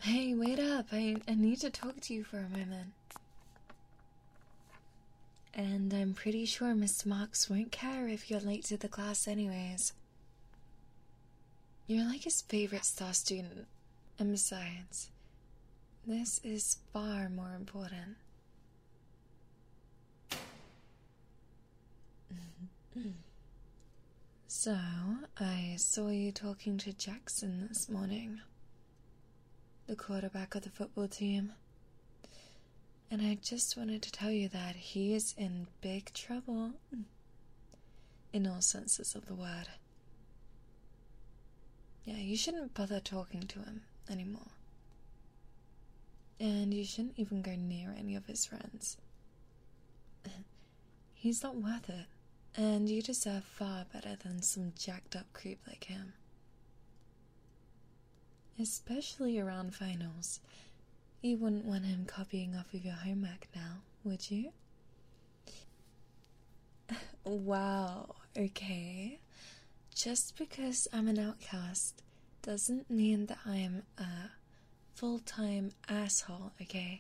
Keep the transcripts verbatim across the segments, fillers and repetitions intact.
Hey, wait up. I, I need to talk to you for a moment. And I'm pretty sure Mister Marks won't care if you're late to the class anyways. You're like his favorite star student. And besides, this is far more important. So, I saw you talking to Jackson this morning, the quarterback of the football team. And I just wanted to tell you that he is in big trouble. In all senses of the word. Yeah, you shouldn't bother talking to him anymore. And you shouldn't even go near any of his friends. He's not worth it. And you deserve far better than some jacked up creep like him. Especially around finals. You wouldn't want him copying off of your homework now, would you? Wow, okay. Just because I'm an outcast doesn't mean that I'm a full-time asshole, okay?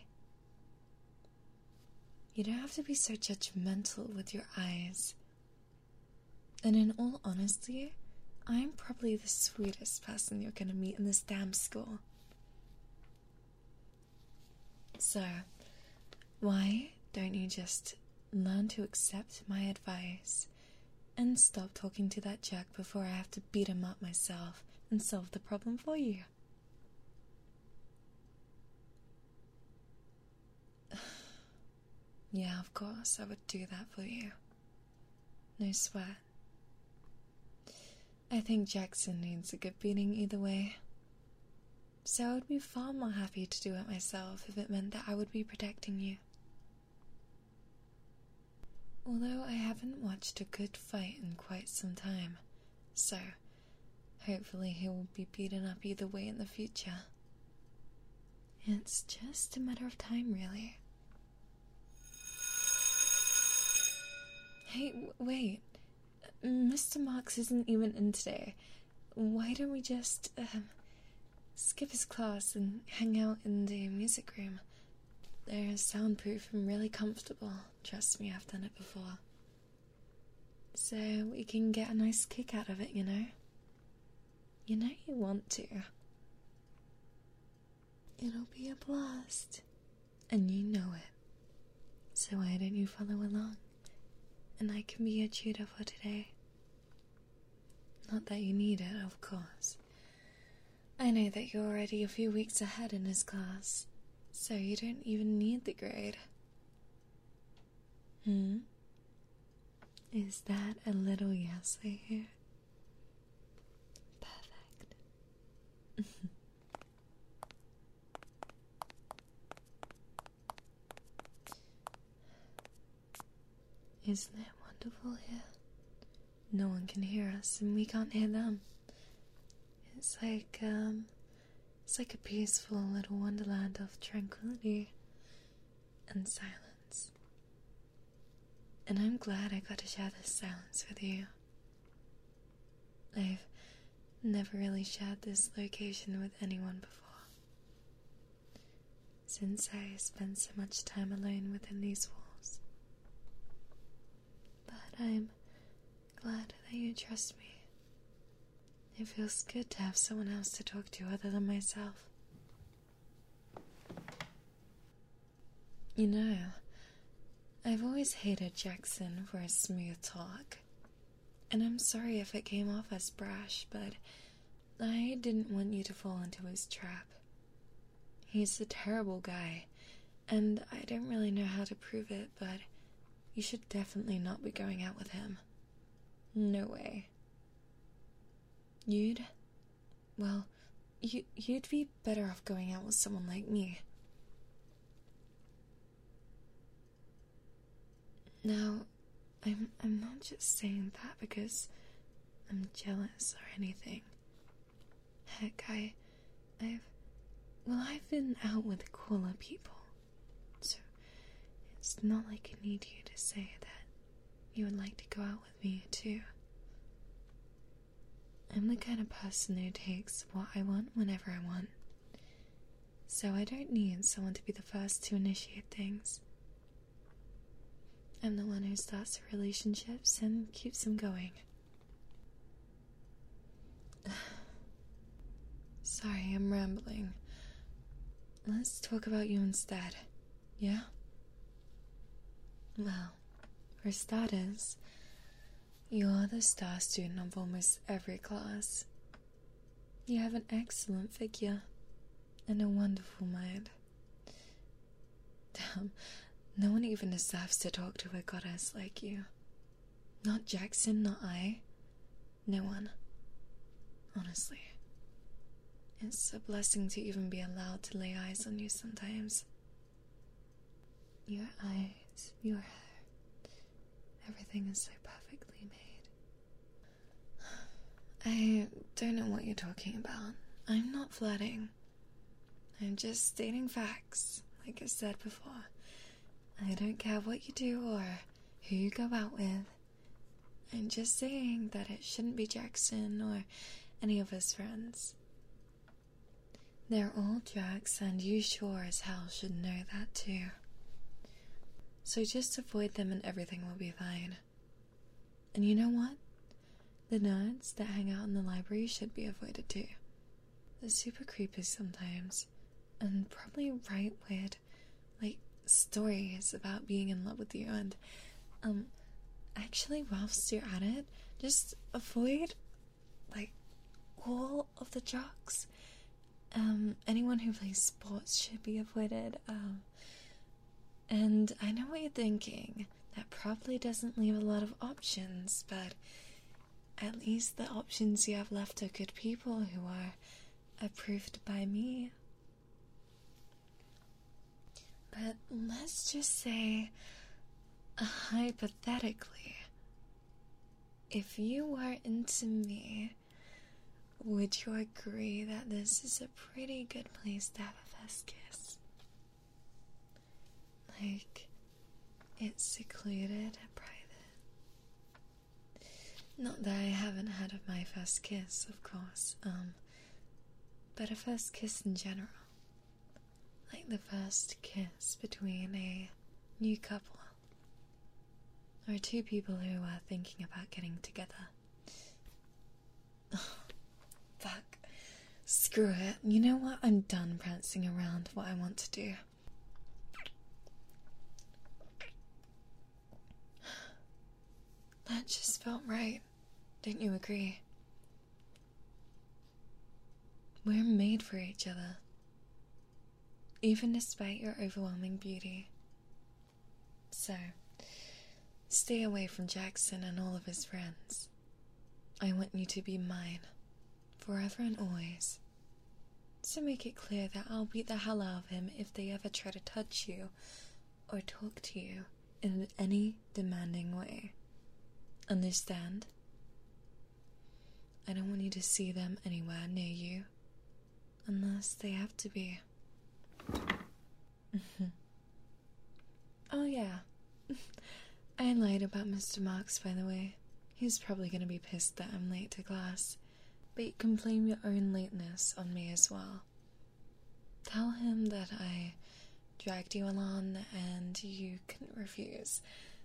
You don't have to be so judgmental with your eyes. And in all honesty, I'm probably the sweetest person you're gonna meet in this damn school. So, why don't you just learn to accept my advice and stop talking to that jerk before I have to beat him up myself and solve the problem for you? Yeah, of course, I would do that for you. No sweat. I think Jackson needs a good beating either way. So I would be far more happy to do it myself if it meant that I would be protecting you. Although I haven't watched a good fight in quite some time, so hopefully he will be beaten up either way in the future. It's just a matter of time, really. Hey, w- wait. Mister Marks isn't even in today. Why don't we just, um, skip his class and hang out in the music room? They're soundproof and really comfortable. Trust me, I've done it before. So we can get a nice kick out of it, you know? You know you want to. It'll be a blast. And you know it. So why don't you follow along? And I can be your tutor for today. Not that you need it, of course. I know that you're already a few weeks ahead in his class, so you don't even need the grade. Hmm? Is that a little yes I hear? Perfect. Isn't it wonderful here? No one can hear us and we can't hear them. It's like, um, it's like a peaceful little wonderland of tranquility and silence. And I'm glad I got to share this silence with you. I've never really shared this location with anyone before, since I spent so much time alone within these walls. But I'm glad that you trust me. It feels good to have someone else to talk to other than myself. You know, I've always hated Jackson for his smooth talk. And I'm sorry if it came off as brash, but I didn't want you to fall into his trap. He's a terrible guy, and I don't really know how to prove it, but you should definitely not be going out with him. No way. You'd... well, you, you'd be better off going out with someone like me. Now, I'm, I'm not just saying that because I'm jealous or anything. Heck, I... I've... well, I've been out with cooler people, so it's not like I need you to say that you would like to go out with me, too. I'm the kind of person who takes what I want whenever I want. so I don't need someone to be the first to initiate things. I'm the one who starts the relationships and keeps them going. Sorry, I'm rambling. Let's talk about you instead, yeah? Well, for starters, you're the star student of almost every class. You have an excellent figure and a wonderful mind. Damn, no one even deserves to talk to a goddess like you. Not Jackson, not I. No one. Honestly. It's a blessing to even be allowed to lay eyes on you sometimes. Your eyes, your hair, everything is so perfectly made. I don't know what you're talking about. I'm not flirting. I'm just stating facts, like I said before. I don't care what you do or who you go out with. I'm just saying that it shouldn't be Jackson or any of his friends. They're all drugs, and you sure as hell should know that too. So just avoid them and everything will be fine. And you know what? The nerds that hang out in the library should be avoided too. They're super creepy sometimes, and probably write weird, like, stories about being in love with you. And, um, actually, whilst you're at it, just avoid, like, all of the jocks. Um, anyone who plays sports should be avoided. Um, and I know what you're thinking. That probably doesn't leave a lot of options, but at least the options you have left are good people who are approved by me. But let's just say, uh, hypothetically, if you were into me, would you agree that this is a pretty good place to have a first kiss? Like, it's secluded and private. Not that I haven't had my first kiss, of course, um, but a first kiss in general. Like the first kiss between a new couple, or two people who are thinking about getting together. Fuck. Screw it. You know what? I'm done prancing around what I want to do. That just felt right. Don't you agree? We're made for each other. Even despite your overwhelming beauty. So, stay away from Jackson and all of his friends. I want you to be mine. Forever and always. So make it clear that I'll beat the hell out of him if they ever try to touch you or talk to you in any demanding way. Understand? I don't want you to see them anywhere near you, unless they have to be. Oh yeah, I lied about Mister Marks, by the way. He's probably gonna be pissed that I'm late to class, but you can blame your own lateness on me as well. Tell him that I dragged you along and you couldn't refuse.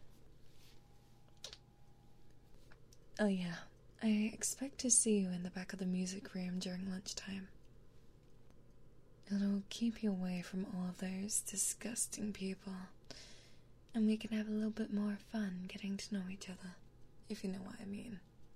Oh yeah, I expect to see you in the back of the music room during lunchtime. It'll keep you away from all of those disgusting people, and we can have a little bit more fun getting to know each other, if you know what I mean.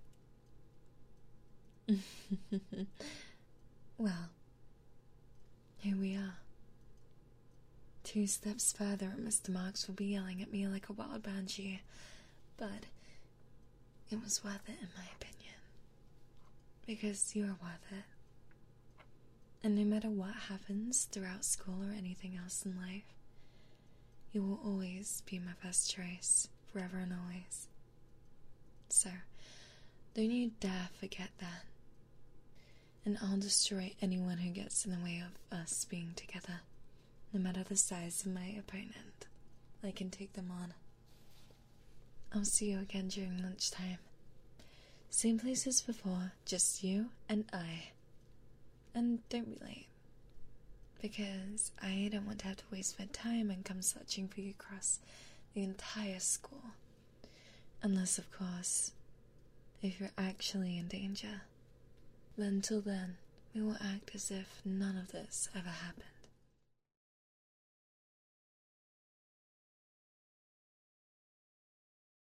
Well, here we are. Two steps further and Mister Marks will be yelling at me like a wild banshee, but it was worth it in my opinion, because you're worth it. And no matter what happens throughout school or anything else in life, you will always be my first choice, forever and always. So, don't you dare forget that. And I'll destroy anyone who gets in the way of us being together, no matter the size of my opponent. I can take them on. I'll see you again during lunchtime. Same place as before, just you and I. And don't be late. because I don't want to have to waste my time and come searching for you across the entire school. Unless, of course, if you're actually in danger. But until then, we will act as if none of this ever happened.